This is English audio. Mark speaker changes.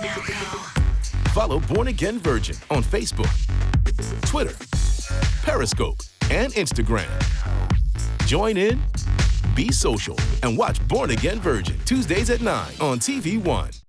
Speaker 1: Follow Born Again Virgin on Facebook, Twitter, Periscope, and Instagram. Join in, be social, and watch Born Again Virgin Tuesdays at 9 on TV One.